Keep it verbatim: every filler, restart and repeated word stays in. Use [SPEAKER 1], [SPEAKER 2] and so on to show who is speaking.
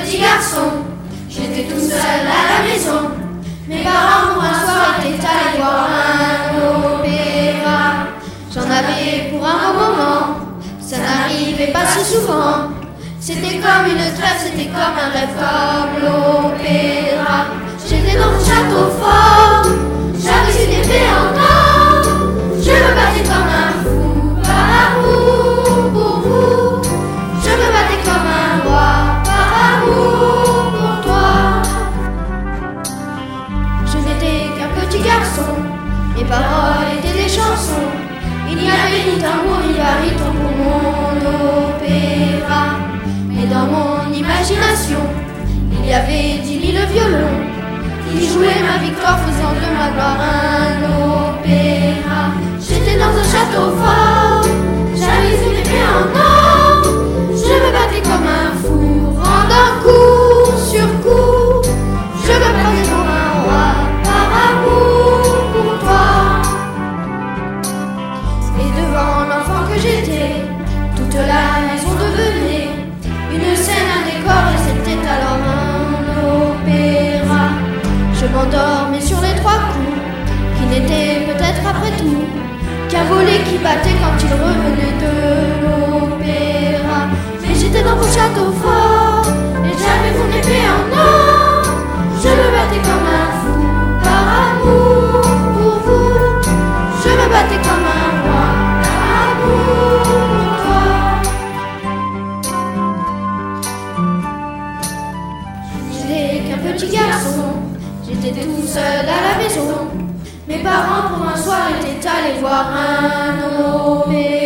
[SPEAKER 1] petit garçon. J'étais tout seul à la maison. Mes parents pour un soir étaient allés voir un opéra. J'en avais pour un bon moment, ça n'arrivait pas si souvent. C'était comme une trêve, c'était comme un rêve, comme l'opéra. J'étais dans un château fort, j'avais une épée en or. Je me battais comme un fou, par amour pour vous. Je me battais comme un roi, par amour pour toi. Je n'étais qu'un petit garçon, mes paroles étaient des chansons. Il n'y avait ni tambour ni baryton pour mon opéra. Mais dans mon imagination, il y avait dix mille violons qui jouaient ma victoire, faisant de ma gloire un opéra. J'étais dans un château fort, j'avais une épée en or. Je me battais comme un fou, rendant coup sur coup. Je me battais comme un roi, par amour pour toi. Et devant l'enfant que j'étais, toute la maison devenait une scène, un décor, et c'était alors un opéra. Je m'endormais sur les trois coups, qui n'était peut-être après tout qu'un volet qui battait quand il revenait de l'opéra. Mais j'étais dans mon château fort, et j'avais mon épée en or. Je me battais comme un fou, par amour pour vous. Je me battais comme un roi, par amour pour toi. J'étais qu'un petit garçon, j'étais tout seul à la maison. Mes parents pour un soir étaient allés voir un opéra.